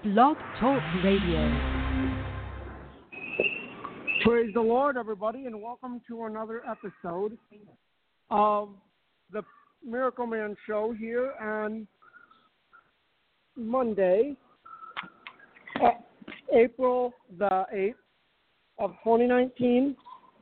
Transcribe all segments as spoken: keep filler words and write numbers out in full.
Blog Talk Radio. Praise the Lord, everybody, and welcome to another episode of the Miracle Man Show here on Monday, April the eighth of twenty nineteen.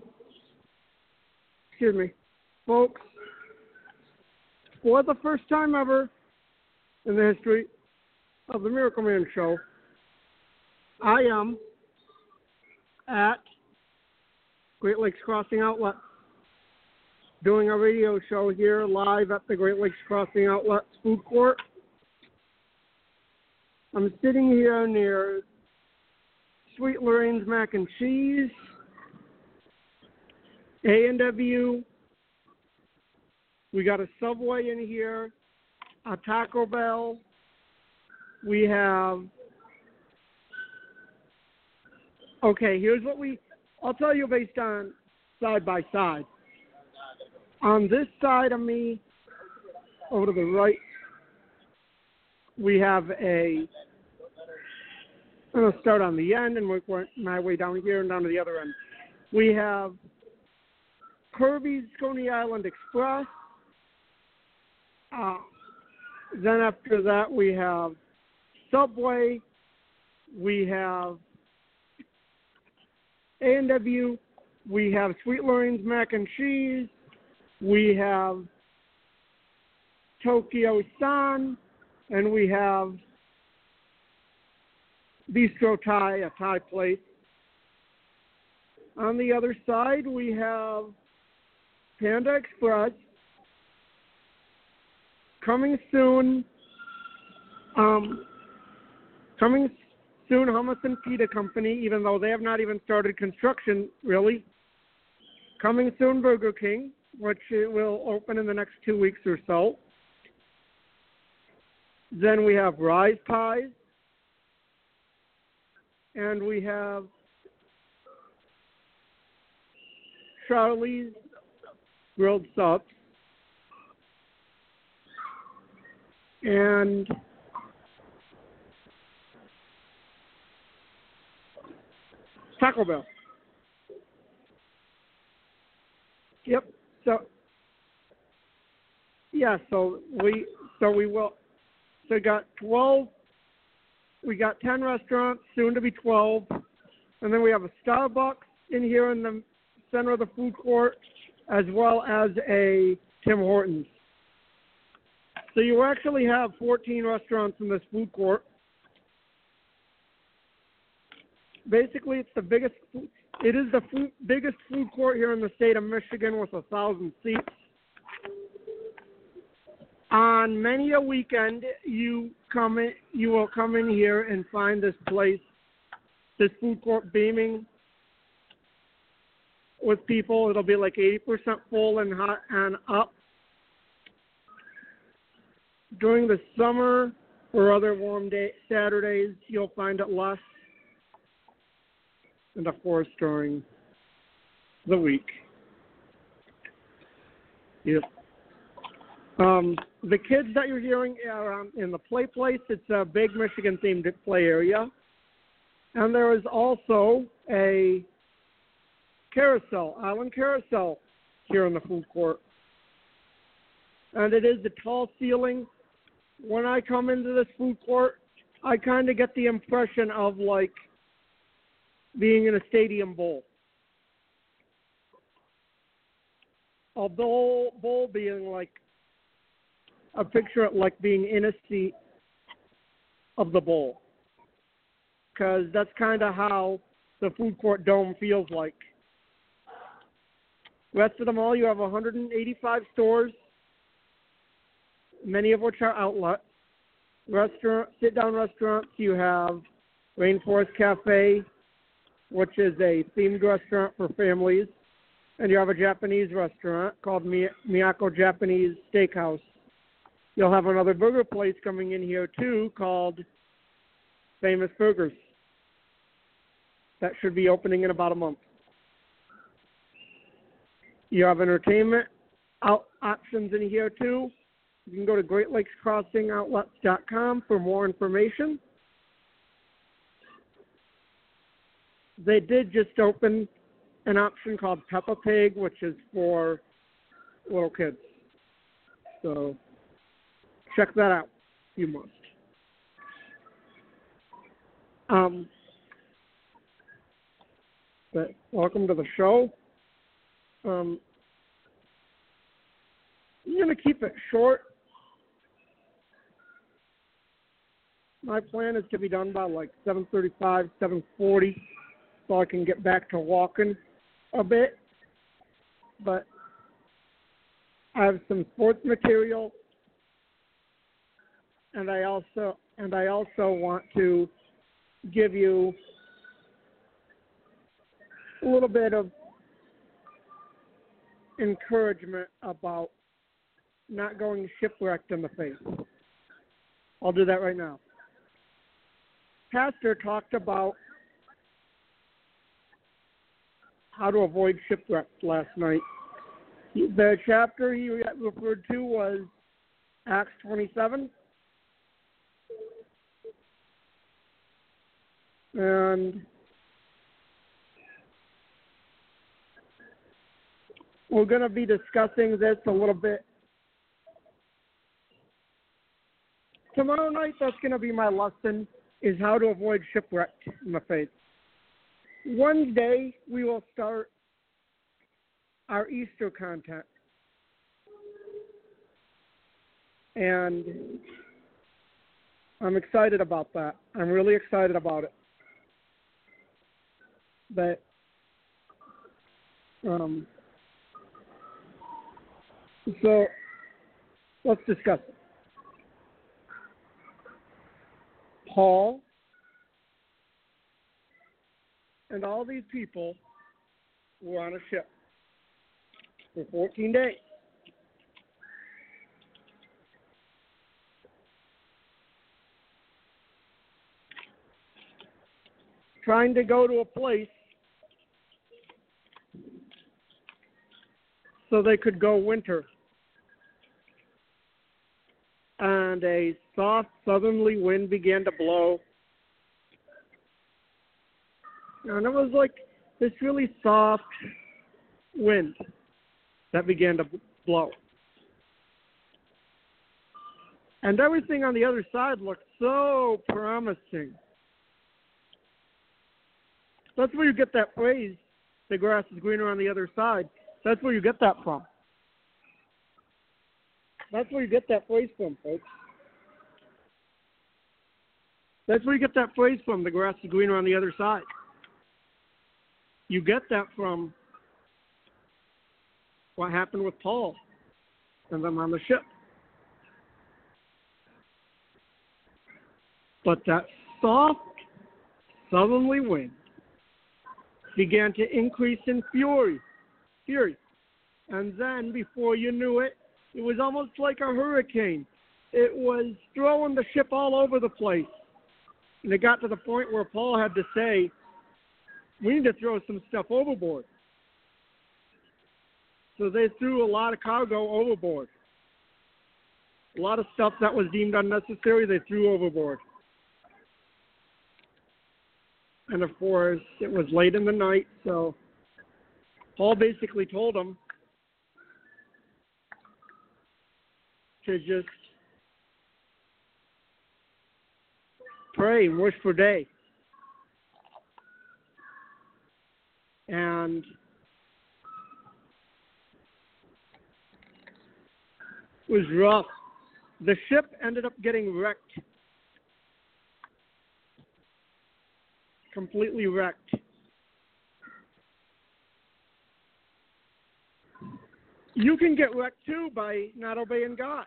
Excuse me, folks. For the first time ever in the history of the Miracle Man Show, I am at Great Lakes Crossing Outlet doing a radio show here live at the Great Lakes Crossing Outlet food court. I'm sitting here near Sweet Lorraine's Mac and Cheese, A and W. We got a Subway in here, a Taco Bell. We have, okay, here's what we, I'll tell you based on side by side. On this side of me, over to the right, we have a, I'm going to start on the end and work my way down here and down to the other end. We have Kirby's Coney Island Express. Uh, then after that, we have Subway. We have A and W. We have Sweet Lorraine's Mac and Cheese. We have Tokyo San. And we have Bistro Thai, a Thai place. On the other side, we have Panda Express. Coming soon, um, coming soon, Hummus and Pita Company, even though they have not even started construction, really. Coming soon, Burger King, which it will open in the next two weeks or so. Then we have Rise Pies. And we have Charlie's Grilled Subs. And Taco Bell. Yep. So yeah. So we so we will. So we got twelve. We got ten restaurants, soon to be twelve, and then we have a Starbucks in here in the center of the food court, as well as a Tim Hortons. So you actually have fourteen restaurants in this food court. Basically, it's the biggest. It is the food, biggest food court here in the state of Michigan with a thousand seats. On many a weekend, you come in, you will come in here and find this place, this food court beaming with people. It'll be like eighty percent full and hot and up. During the summer or other warm day Saturdays, you'll find it less. And of course, during the week. Yep. Um, the kids that you're hearing are um, in the play place. It's a big Michigan-themed play area. And there is also a carousel, Island Carousel, here in the food court. And it is a tall ceiling. When I come into this food court, I kind of get the impression of like being in a stadium bowl. A bowl, bowl being like, I picture it like being in a seat of the bowl. Because that's kind of how the food court dome feels like. Rest of the mall, you have one hundred eighty-five stores, many of which are outlets. Restaurant, sit-down restaurants, you have Rainforest Cafe, which is a themed restaurant for families. And you have a Japanese restaurant called Mi- Miyako Japanese Steakhouse. You'll have another burger place coming in here, too, called Famous Burgers. That should be opening in about a month. You have entertainment out options in here, too. You can go to Great Lakes Crossing Outlets dot com for more information. they did just open an option called Peppa Pig, which is for little kids. So check that out. You must. Um, but welcome to the show. Um, I'm going to keep it short. My plan is to be done by like seven thirty-five, seven forty, so I can get back to walking a bit. But I have some sports material, and I also and I also want to give you a little bit of encouragement about not going shipwrecked in the face. I'll do that right now. Pastor talked about how to avoid shipwreck last night. The chapter he referred to was Acts twenty-seven. And we're going to be discussing this a little bit tomorrow night. That's going to be my lesson, is how to avoid shipwreck in the faith. Wednesday, we will start our Easter content. And I'm excited about that. I'm really excited about it. But um, so let's discuss it. Paul and all these people were on a ship for fourteen days. Trying to go to a place so they could go winter. And a soft southerly wind began to blow. And it was like this really soft wind that began to blow. And everything on the other side looked so promising. That's where you get that phrase, the grass is greener on the other side. That's where you get that from. That's where you get that phrase from, folks. That's where you get that phrase from, the grass is greener on the other side. You get that from what happened with Paul and them on the ship. But that soft southerly wind began to increase in fury, fury. And then, before you knew it, it was almost like a hurricane. It was throwing the ship all over the place. And it got to the point where Paul had to say, we need to throw some stuff overboard. So they threw a lot of cargo overboard. A lot of stuff that was deemed unnecessary, they threw overboard. And of course, it was late in the night, so Paul basically told them to just pray and wish for day. And it was rough. The ship ended up getting wrecked. Completely wrecked. You can get wrecked too by not obeying God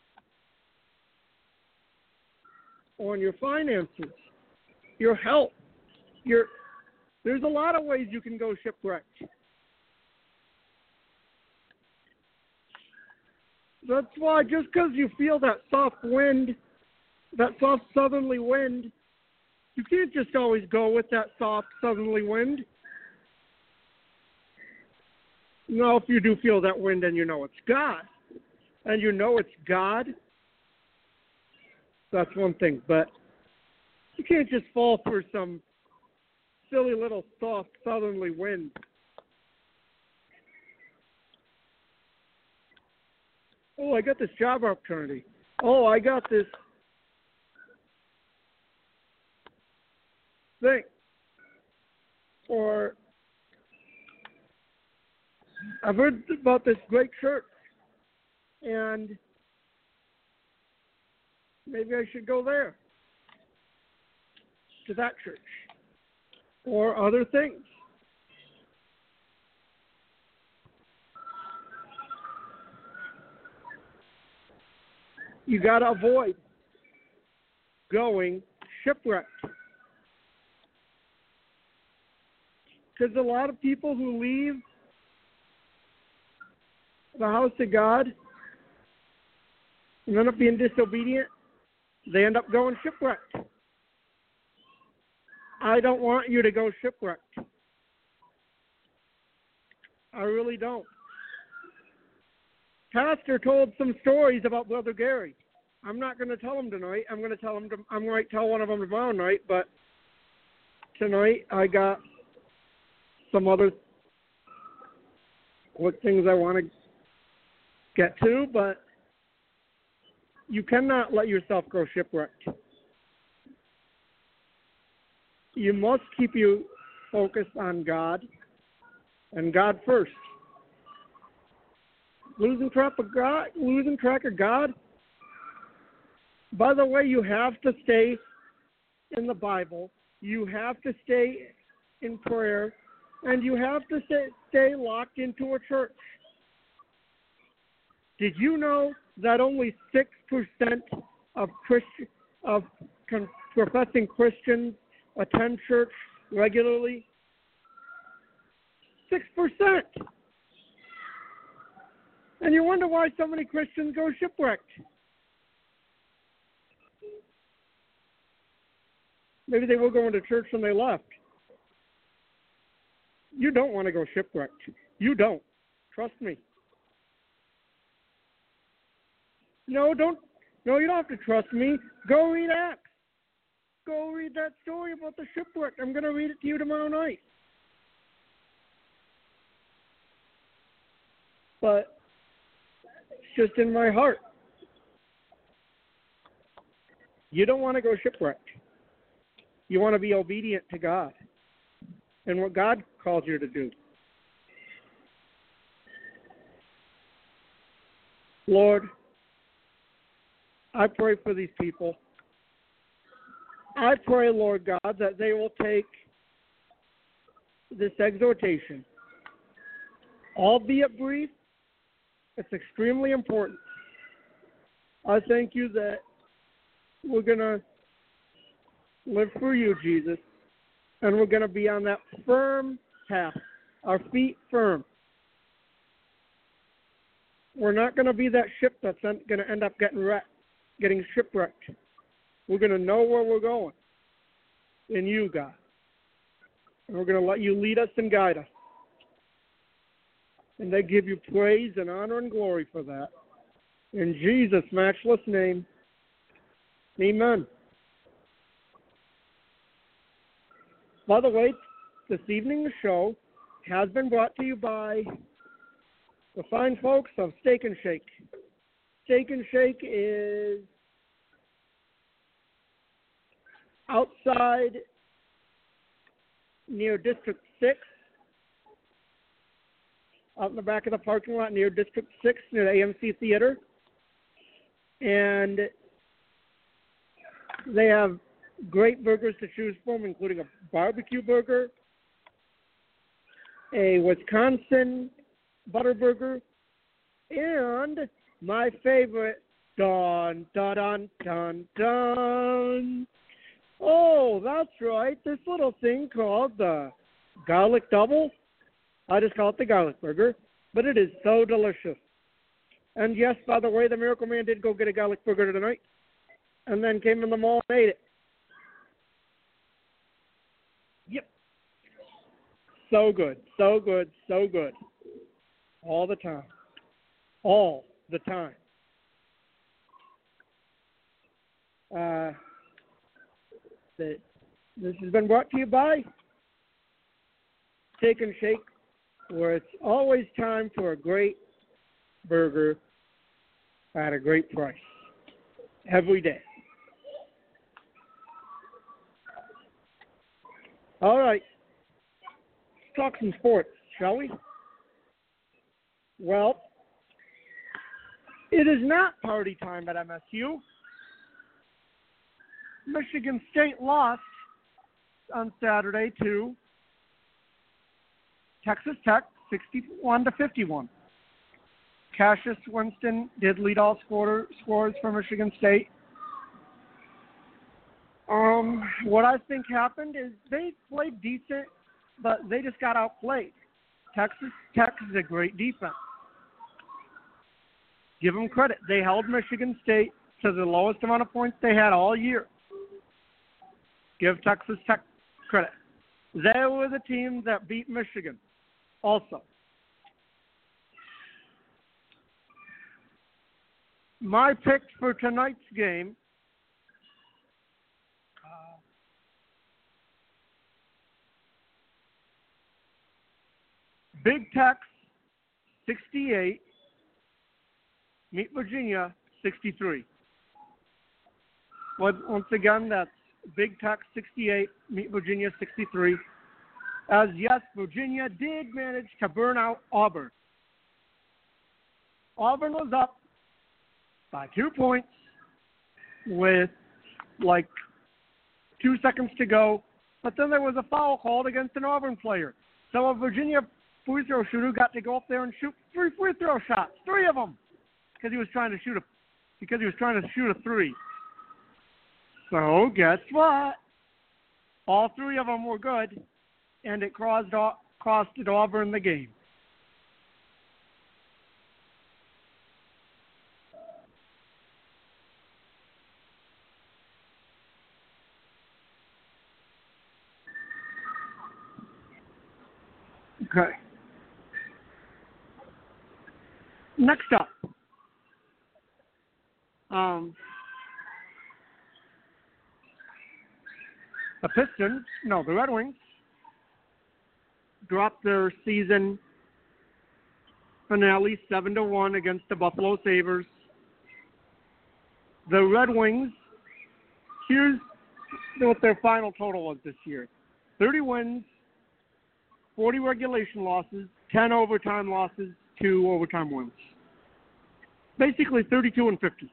on your finances, your health. Your there's a lot of ways you can go shipwrecked. That's why just because you feel that soft wind, that soft southerly wind, you can't just always go with that soft southerly wind. No, if you do feel that wind and you know it's God, and you know it's God, that's one thing. But you can't just fall for some silly little soft southerly wind. Oh, I got this job opportunity. Oh, I got this thing. Or I've heard about this great church, and maybe I should go there, to that church, or other things. You got to avoid going shipwrecked. Because a lot of people who leave the house of God and end up being disobedient, they end up going shipwrecked. I don't want you to go shipwrecked. I really don't. Pastor told some stories about Brother Gary. I'm not going to tell them tonight. I'm going to tell them. To, I'm going to tell one of them tomorrow night. But tonight I got some other what things I want to get to. But you cannot let yourself go shipwrecked. You must keep you focused on God and God first. Losing track of God, losing track of God. By the way, you have to stay in the Bible. You have to stay in prayer, and you have to stay, stay locked into a church. Did you know that only six percent of Christian of con- professing Christians attend church regularly? Six percent. And you wonder why so many Christians go shipwrecked. Maybe they were going to church and they left. You don't want to go shipwrecked. You don't. Trust me. No, don't. No, you don't have to trust me. Go read Acts. Go read that story about the shipwreck. I'm going to read it to you tomorrow night. But it's just in my heart. You don't want to go shipwrecked. You want to be obedient to God and what God calls you to do. Lord, I pray for these people. I pray, Lord God, that they will take this exhortation, albeit brief. It's extremely important. I thank you that we're going to live for you, Jesus, and we're going to be on that firm path, our feet firm. We're not going to be that ship that's going to end up getting wrecked, getting shipwrecked. We're going to know where we're going in you, God. And we're going to let you lead us and guide us. And they give you praise and honor and glory for that. In Jesus' matchless name, amen. By the way, this evening's show has been brought to you by the fine folks of Steak and Shake. Steak and Shake is outside near District six, out in the back of the parking lot near District six, near the A M C Theater. And they have great burgers to choose from, including a barbecue burger, a Wisconsin butter burger, and my favorite, dun, dun, dun, dun, dun. Oh, that's right, this little thing called the garlic double. I just call it the garlic burger, but it is so delicious. And yes, by the way, the Miracle Man did go get a garlic burger tonight, and then came in the mall and ate it. Yep. So good, so good, so good. All the time. All the time. Uh, the, this has been brought to you by Steak and Shake, where it's always time for a great burger at a great price every day. All right, let's talk some sports, shall we? Well, it is not party time at M S U. Michigan State lost on Saturday to Texas Tech, sixty-one to fifty-one. Cassius Winston did lead all scorer, scorers for Michigan State. Um, what I think happened is they played decent, but they just got outplayed. Texas Tech is a great defense. Give them credit. They held Michigan State to the lowest amount of points they had all year. Give Texas Tech credit. They were the team that beat Michigan also. My pick for tonight's game, uh, Big Tex sixty-eight, meet Virginia sixty-three. Once again, that's Big Tex sixty-eight, meet Virginia sixty-three. As yes, Virginia did manage to burn out Auburn. Auburn was up by two points with like two seconds to go, but then there was a foul called against an Auburn player. So a Virginia free throw shooter got to go up there and shoot three free throw shots, three of them, because he was trying to shoot a because he was trying to shoot a three. So guess what? All three of them were good, and it cost costed Auburn the game. Okay. Next up, um, the Pistons, no, the Red Wings, dropped their season finale seven to one against the Buffalo Sabres. The Red Wings, here's what their final total was this year: thirty wins, forty regulation losses, ten overtime losses, two overtime wins. Basically thirty-two and fifty.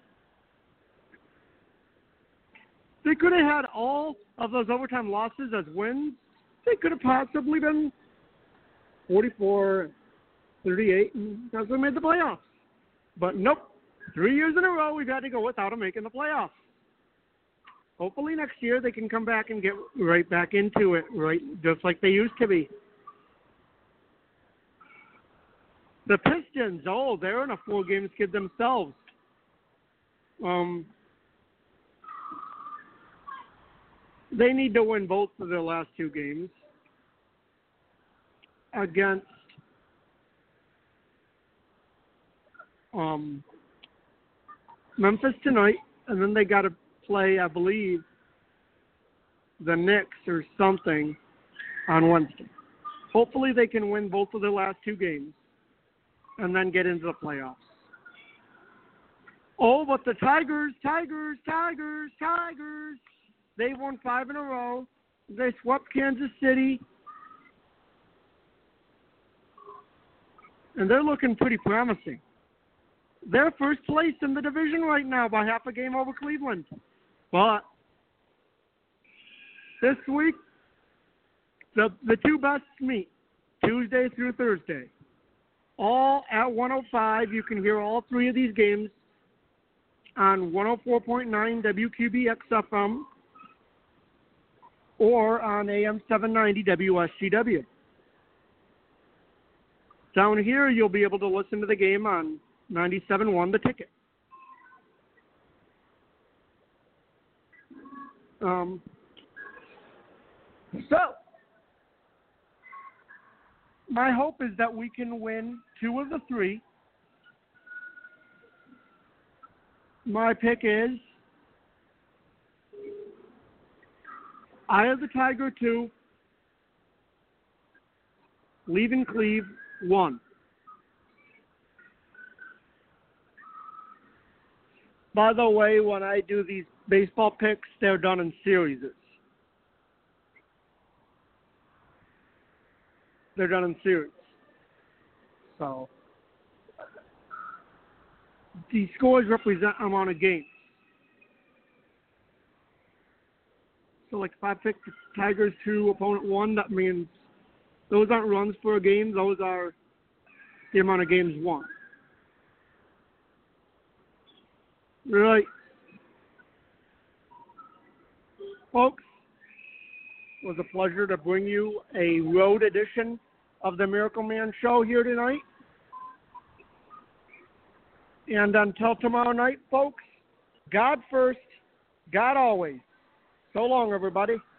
They could have had all of those overtime losses as wins. They could have possibly been forty-four, thirty-eight, and that's what made the playoffs. But nope, three years in a row we've had to go without them making the playoffs. Hopefully next year they can come back and get right back into it, right, just like they used to be. The Pistons, oh, they're in a four-game skid themselves. Um, they need to win both of their last two games against um, Memphis tonight, and then they got to play, I believe, the Knicks or something on Wednesday. Hopefully they can win both of their last two games and then get into the playoffs. Oh, but the Tigers, Tigers, Tigers, Tigers, they've won five in a row. They swept Kansas City. And they're looking pretty promising. They're first place in the division right now by half a game over Cleveland. But this week, the, the two best meet, Tuesday through Thursday. All at one oh five. You can hear all three of these games on one oh four point nine W Q B X F M or on A M seven ninety W S G W. Down here, you'll be able to listen to the game on ninety-seven point one The Ticket. Um, so, my hope is that we can win two of the three. My pick is Eye of the Tiger two, Leaving Cleve, one. By the way, when I do these baseball picks, they're done in series. They're done in series. So, the scores represent amount of games. So, like, if I pick the Tigers two, opponent one, that means those aren't runs for a game. Those are the amount of games won. Right. Folks, it was a pleasure to bring you a road edition of the Miracle Man Show here tonight. And until tomorrow night, folks, God first, God always. So long, everybody.